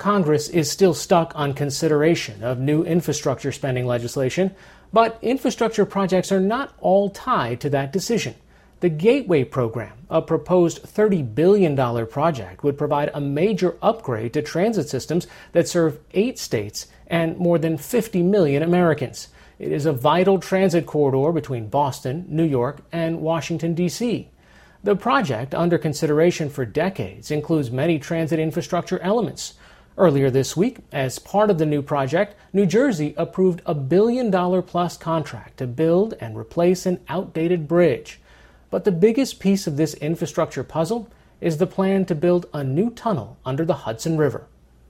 Congress is still stuck on consideration of new infrastructure spending legislation, but infrastructure projects are not all tied to that decision. The Gateway Program, a proposed $30 billion project, would provide a major upgrade to transit systems that serve 8 states and more than 50 million Americans. It is a vital transit corridor between Boston, New York, and Washington, D.C. The project, under consideration for decades, includes many transit infrastructure elements. Earlier this week, as part of the new project, New Jersey approved a $1 billion-plus contract to build and replace an outdated bridge. But the biggest piece of this infrastructure puzzle is the plan to build a new tunnel under the Hudson River.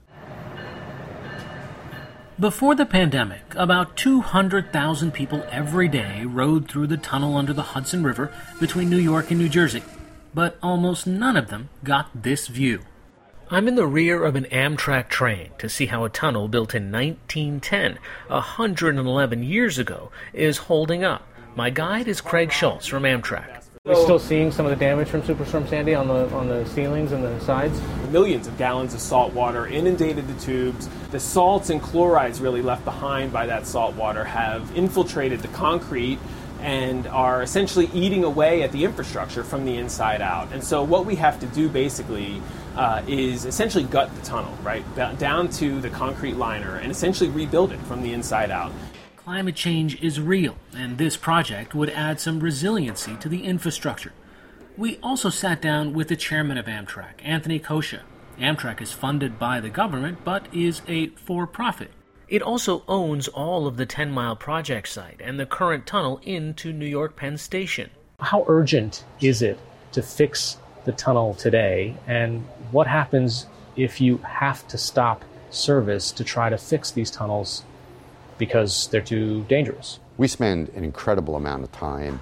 Before the pandemic, about 200,000 people every day rode through the tunnel under the Hudson River between New York and New Jersey. But almost none of them got this view. I'm in the rear of an Amtrak train to see how a tunnel built in 1910, 111 years ago, is holding up. My guide is Craig Schultz from Amtrak. We're still seeing some of the damage from Superstorm Sandy on the ceilings and the sides? Millions of gallons of salt water inundated the tubes. The salts and chlorides really left behind by that salt water have infiltrated the concrete and are essentially eating away at the infrastructure from the inside out. And so what we have to do basically is essentially gut the tunnel, right, down to the concrete liner and essentially rebuild it from the inside out. Climate change is real, and this project would add some resiliency to the infrastructure. We also sat down with the chairman of Amtrak, Anthony Coscia. Amtrak is funded by the government, but is a for-profit. It also owns all of the 10 Mile project site and the current tunnel into New York Penn Station. How urgent is it to fix the tunnel today, and what happens if you have to stop service to try to fix these tunnels because they're too dangerous? We spend an incredible amount of time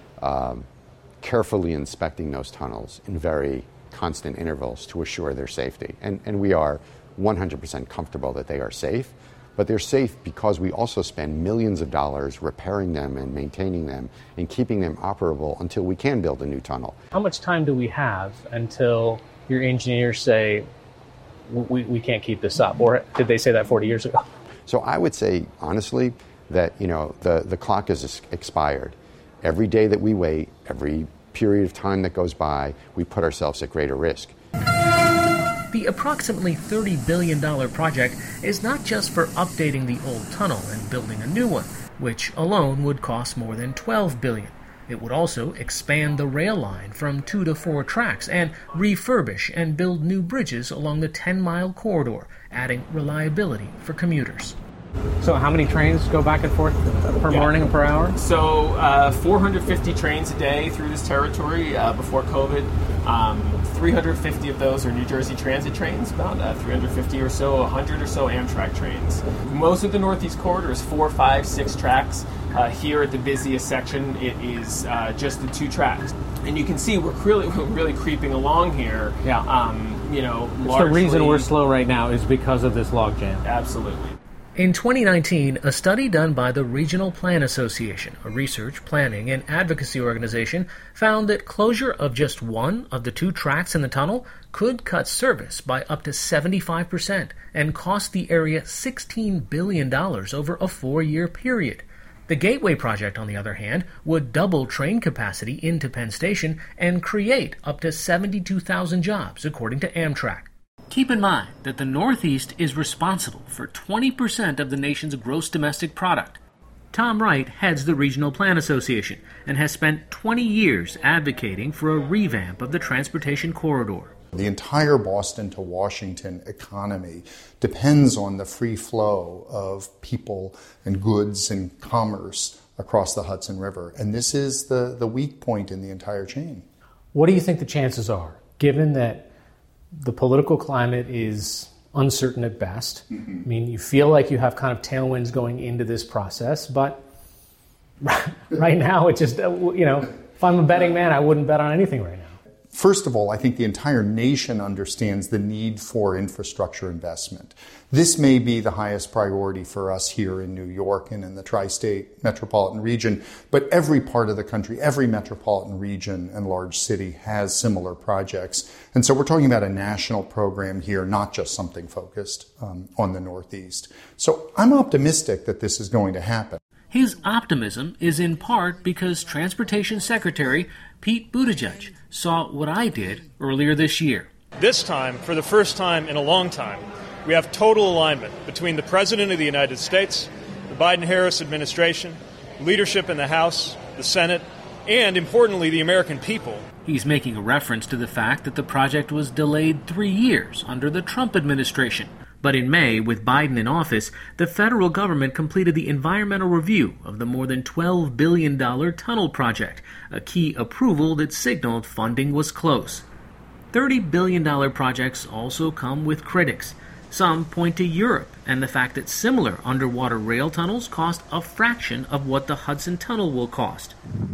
carefully inspecting those tunnels in very constant intervals to assure their safety. And we are 100% comfortable that they are safe, but they're safe because we also spend millions of dollars repairing them and maintaining them and keeping them operable until we can build a new tunnel. How much time do we have until your engineers say, we can't keep this up? Or did they say that 40 years ago? So I would say, honestly, that the clock is expired. Every day that we wait, every period of time that goes by, we put ourselves at greater risk. The approximately $30 billion project is not just for updating the old tunnel and building a new one, which alone would cost more than $12 billion. It would also expand the rail line from 2 to 4 tracks and refurbish and build new bridges along the 10-mile corridor, adding reliability for commuters. So how many trains go back and forth per morning and per hour? So 450 trains a day through this territory before COVID. 350 of those are New Jersey Transit trains, about 350 or so, 100 or so Amtrak trains. Most of the Northeast Corridor is 4, 5, 6 tracks. Here at the busiest section, it is just the 2 tracks. And you can see we're really creeping along here. Yeah. Largely, the reason we're slow right now is because of this logjam. Absolutely. In 2019, a study done by the Regional Plan Association, a research, planning, and advocacy organization, found that closure of just one of the 2 tracks in the tunnel could cut service by up to 75% and cost the area $16 billion over a 4-year period. The Gateway project, on the other hand, would double train capacity into Penn Station and create up to 72,000 jobs, according to Amtrak. Keep in mind that the Northeast is responsible for 20% of the nation's gross domestic product. Tom Wright heads the Regional Plan Association and has spent 20 years advocating for a revamp of the transportation corridor. The entire Boston to Washington economy depends on the free flow of people and goods and commerce across the Hudson River. And this is the weak point in the entire chain. What do you think the chances are, given that the political climate is uncertain at best? I mean, you feel like you have kind of tailwinds going into this process, but right now it's just, if I'm a betting man, I wouldn't bet on anything right now. first of all, I think the entire nation understands the need for infrastructure investment. This may be the highest priority for us here in New York and in the tri-state metropolitan region, but every part of the country, every metropolitan region and large city has similar projects. And so we're talking about a national program here, not just something focused on the Northeast. So I'm optimistic that this is going to happen. His optimism is in part because Transportation Secretary Pete Buttigieg saw what I did earlier this year. This time, for the first time in a long time, we have total alignment between the President of the United States, the Biden-Harris administration, leadership in the House, the Senate, and, importantly, the American people. He's making a reference to the fact that the project was delayed 3 years under the Trump administration. But in May, with Biden in office, the federal government completed the environmental review of the more than $12 billion tunnel project, a key approval that signaled funding was close. $30 billion projects also come with critics. Some point to Europe and the fact that similar underwater rail tunnels cost a fraction of what the Hudson Tunnel will cost.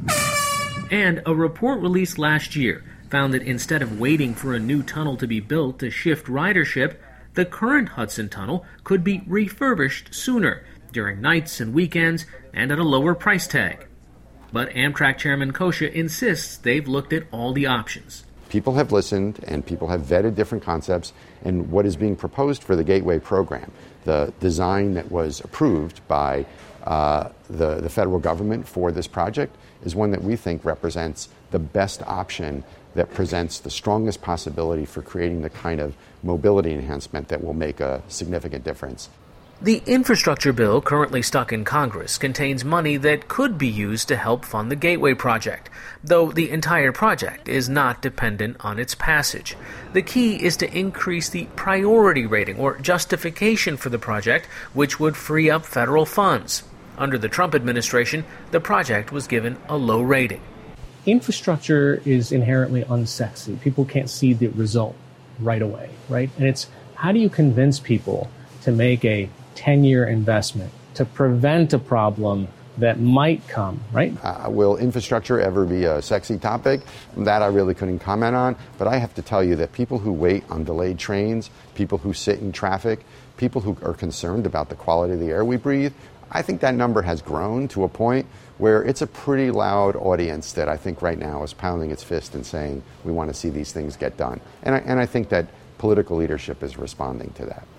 And a report released last year found that instead of waiting for a new tunnel to be built to shift ridership, the current Hudson Tunnel could be refurbished sooner, during nights and weekends, and at a lower price tag. But Amtrak Chairman Kosha insists they've looked at all the options. People have listened and people have vetted different concepts, and what is being proposed for the Gateway program, the design that was approved by the federal government for this project, is one that we think represents the best option that presents the strongest possibility for creating the kind of mobility enhancement that will make a significant difference. The infrastructure bill currently stuck in Congress contains money that could be used to help fund the Gateway project, though the entire project is not dependent on its passage. The key is to increase the priority rating or justification for the project, which would free up federal funds. Under the Trump administration, the project was given a low rating. Infrastructure is inherently unsexy. People can't see the result right away, right? And it's how do you convince people to make a 10-year investment to prevent a problem that might come, right? Will infrastructure ever be a sexy topic? That I really couldn't comment on. But I have to tell you that people who wait on delayed trains, people who sit in traffic, people who are concerned about the quality of the air we breathe, I think that number has grown to a point where it's a pretty loud audience that I think right now is pounding its fist and saying we want to see these things get done. And I think that political leadership is responding to that.